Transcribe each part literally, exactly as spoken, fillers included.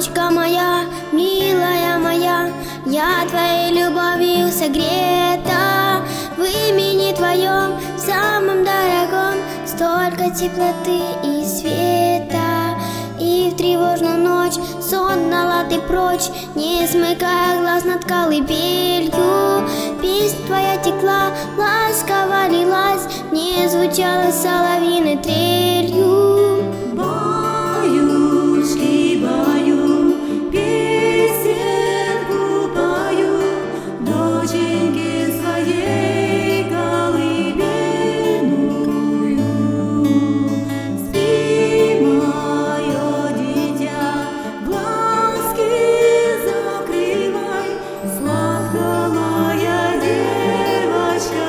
Мамочка моя, милая моя, я твоей любовью согрета. В имени твоем, самом дорогом, столько теплоты и света. И в тревожную ночь сон гнала ты прочь, не смыкая глаз над колыбелью. Песнь твоя текла, ласково лилась, не звучала соловьиной трелью. Баюшки, баю, песенку пою, доченьке своей колыбельную. Спи, мое дитя, глазки закрывай, сладко моя девочка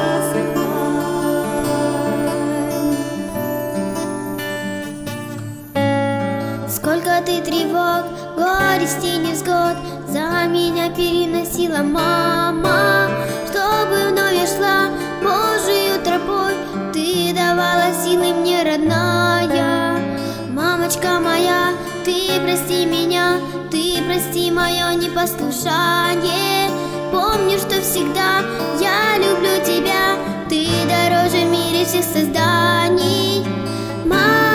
засыпай. Сколько ты тревог, горестей, невзгод за меня переносила, мама, чтобы вновь я шла Божию тропой. Ты давала силы мне, родная. Мамочка моя, ты прости меня, ты прости мое непослушание. Помню, что всегда я люблю тебя, ты дороже в мире всех созданий. Мама,